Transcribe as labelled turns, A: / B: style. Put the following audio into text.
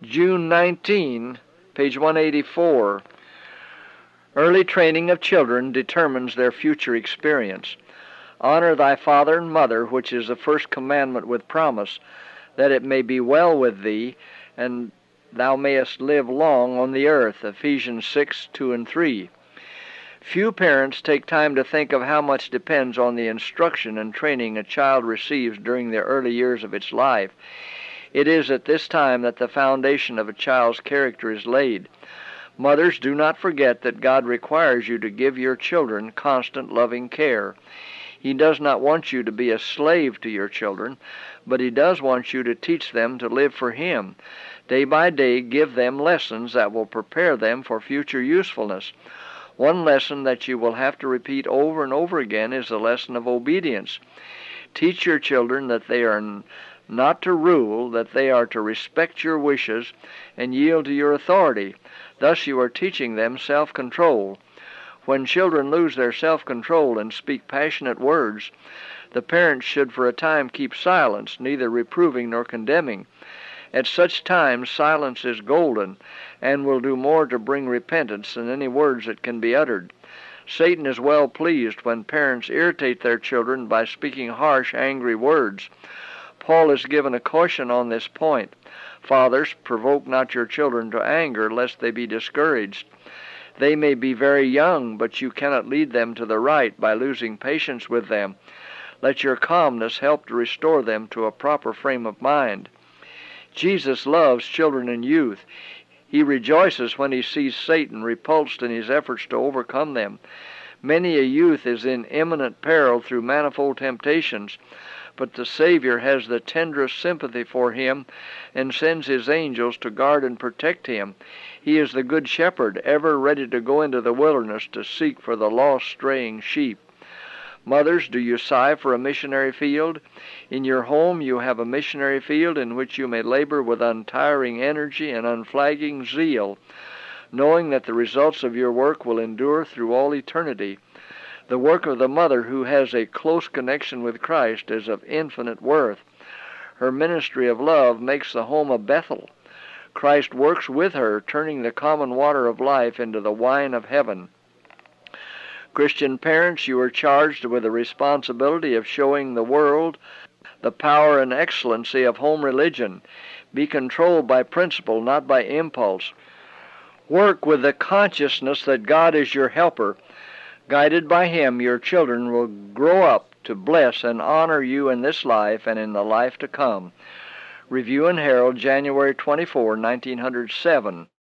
A: June 19, page 184. Early training of children determines their future experience. Honor thy father and mother, which is the first commandment with promise, that it may be well with thee, and thou mayest live long on the earth. Ephesians 6:2 and 3. Few parents take time to think of how much depends on the instruction and training a child receives during the early years of its life. It is at this time that the foundation of a child's character is laid. Mothers, do not forget that God requires you to give your children constant loving care. He does not want you to be a slave to your children, but He does want you to teach them to live for Him. Day by day, give them lessons that will prepare them for future usefulness. One lesson that you will have to repeat over and over again is the lesson of obedience. Teach your children that they are not to rule, that they are to respect your wishes and yield to your authority. Thus you are teaching them self-control. When children lose their self-control and speak passionate words, the parents should for a time keep silence, neither reproving nor condemning. At such times silence is golden, and will do more to bring repentance than any words that can be uttered. Satan is well pleased when parents irritate their children by speaking harsh, angry words. Paul has given a caution on this point. Fathers, provoke not your children to anger, lest they be discouraged. They may be very young, but you cannot lead them to the right by losing patience with them. Let your calmness help to restore them to a proper frame of mind. Jesus loves children and youth. He rejoices when He sees Satan repulsed in his efforts to overcome them. Many a youth is in imminent peril through manifold temptations, but the Savior has the tenderest sympathy for him and sends His angels to guard and protect him. He is the good shepherd, ever ready to go into the wilderness to seek for the lost straying sheep. Mothers, do you sigh for a missionary field? In your home you have a missionary field in which you may labor with untiring energy and unflagging zeal, knowing that the results of your work will endure through all eternity. The work of the mother who has a close connection with Christ is of infinite worth. Her ministry of love makes the home a Bethel. Christ works with her, turning the common water of life into the wine of heaven. Christian parents, you are charged with the responsibility of showing the world the power and excellency of home religion. Be controlled by principle, not by impulse. Work with the consciousness that God is your helper. Guided by Him, your children will grow up to bless and honor you in this life and in the life to come. Review and Herald, January 24, 1907.